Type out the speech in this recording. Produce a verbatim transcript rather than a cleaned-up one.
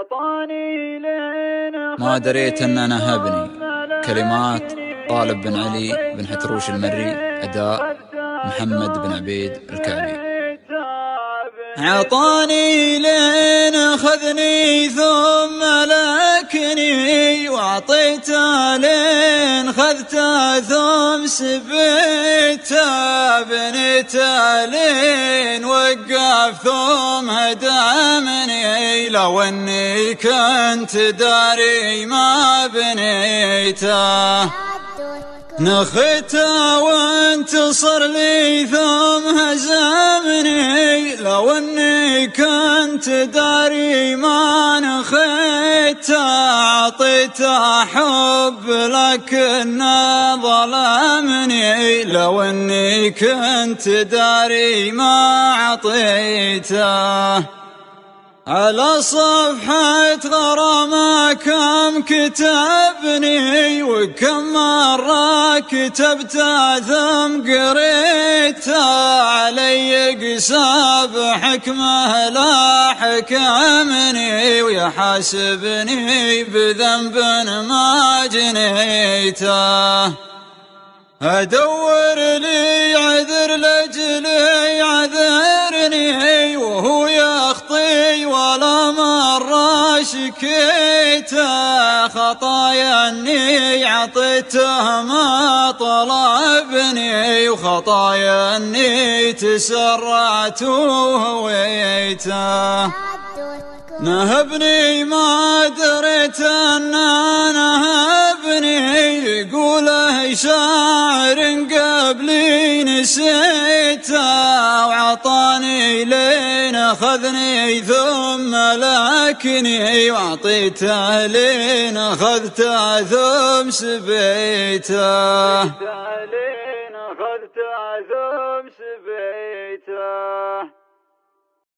ما دريت أن أنا هبني. كلمات طالب بن علي بن حتروش المري. أداء محمد بن عبيد الكعبي. عطاني لين أخذني ثم ملكني، وعطيته لين خذته ثم سبيته، بنيته لين وقف ثم هدمني، لو اني كنت داري ما بنيته. نخته وانتصر لي ثم هزمني، لو اني كنت داري ما نخته. عطيته حب لكنه ظلمني، لو اني كنت داري ما عطيته. على صفحة غرامة كم كتبني، وكم مرة كتبته ثم قريته، علي قساب حكمه لا حكمني، ويحاسبني بذنب ما جنيته. أدور لي عذر لجلي عذرني، وهو يخطي ولا مرة شكيته. خطايا اني عطيته ما طلبني، وخطايا اني تسرعت وهويته. نهبني ما دريت ان نهبني، يقوله شاعر قبلي نسيته. وعطاني لين اخذني ثم ملكني، وعطيته لين اخذته ثم سبيته.